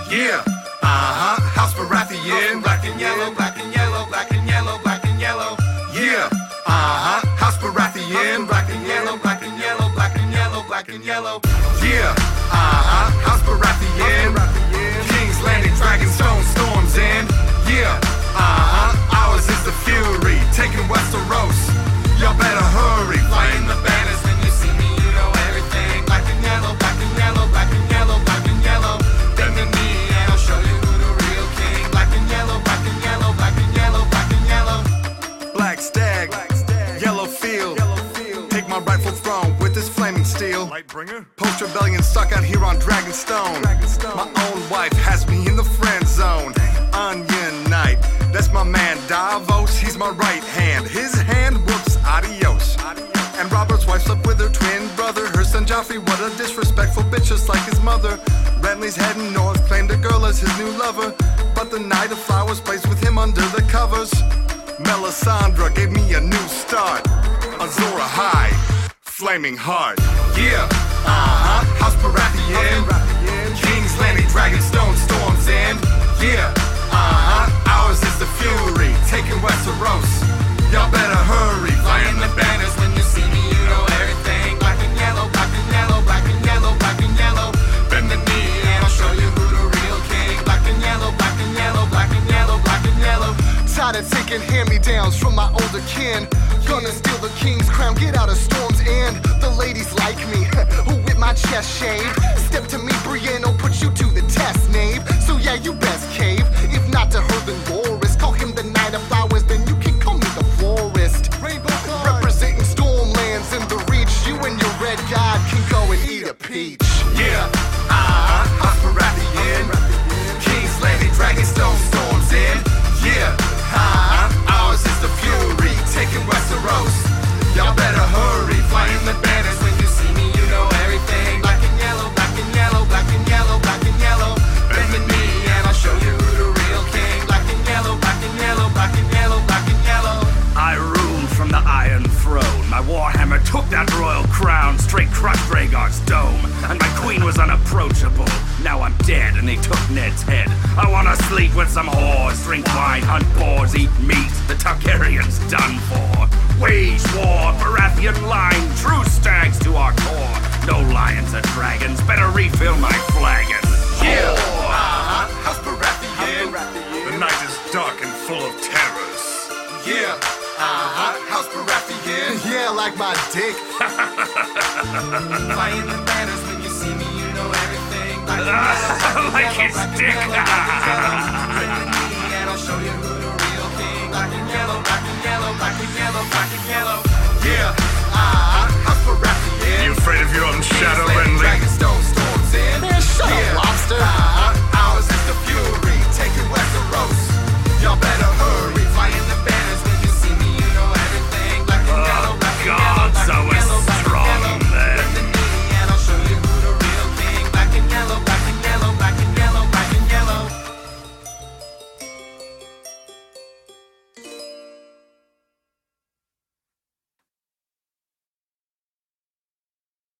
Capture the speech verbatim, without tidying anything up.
Yeah, uh-huh, House Baratheon. Black and yellow, black and yellow, black and yellow, black and yellow. Yeah, uh-huh, House Baratheon. Black and yellow, black and yellow, black and yellow, black and yellow. Yeah, uh-huh, House Baratheon. King's Landing, Dragonstone, Storm's End. Yeah, uh-huh, ours is the fury, taking Westeros. Y'all better hurry, flying the banners. When you see me, you know everything. Black and yellow, black and yellow, black and yellow, black and yellow. Bend the knee and I'll show you who the real king. Black and yellow, black and yellow, black and yellow, black and yellow. Black stag, yellow field. Take my rightful throne with this flaming steel. Lightbringer? Post rebellion stuck out here on Dragonstone. My own wife has me in the friend zone. Onion Knight, that's my man Davos. He's my right hand. His hand whoops adios. And Robert's wife slept with her twin brother. Her son Joffrey, what a disrespectful bitch, just like his mother. Renly's heading north, claimed a girl as his new lover. But the Knight of Flowers plays with him under the covers. Melisandre gave me a new start. Azor Ahai, flaming heart. Yeah, uh-huh, House Baratheon. King's Landing, Dragonstone, Storm's End. Yeah, uh-huh, ours is the fury, taking Westeros. Y'all better hurry, flying the banners. When you see me, you know everything. Black and yellow, black and yellow, black and yellow, black and yellow. Bend the knee and I'll show you who the real king. Black and yellow, black and yellow, black and yellow, black and yellow. Tired of taking hand-me-downs from my older kin. Gonna steal the king's crown, get out of Storm's End. The ladies like me, who with my chest shaved. Step to me, Brienne, I'll put you to the test, knave. So yeah, you best cave. If not to her, then Loras. Call him the Knight of Flowers, then you can call me the Florist. Representing Stormlands in the Reach. You and your red god can go and eat a peach. Yeah, uh-huh, House Baratheon. King's Landing, Dragonstone, Storm's End. Yeah, uh-huh, ours is the fury, taking Westeros. Y'all better hurry, flying the banners. When you see me, you know everything. Black and yellow, black and yellow, black and yellow, black and yellow. Bend the knee and I'll show you who the real king. Black and yellow, black and yellow, black and yellow, black and yellow. I ruled from the Iron Throne. My warhammer took that royal crown, straight crushed Rhaegar's dome. And my queen was unapproachable. Now I'm dead and they took Ned's head. I wanna sleep with some whores, drink wine, hunt boars, eat meat. The Targaryen's done for. Wage war, Baratheon line, true stags to our core. No lions or dragons, better refill my flagon. Yeah, uh-huh, House Baratheon. The night is dark and full of terrors. Yeah, uh-huh, House Baratheon. Yeah, like my dick. Flying the banners. When you see me, you know everything. Black and yellow, Like his dick. and I'll show you who the real king. Black and yellow, black and yellow, black and yellow.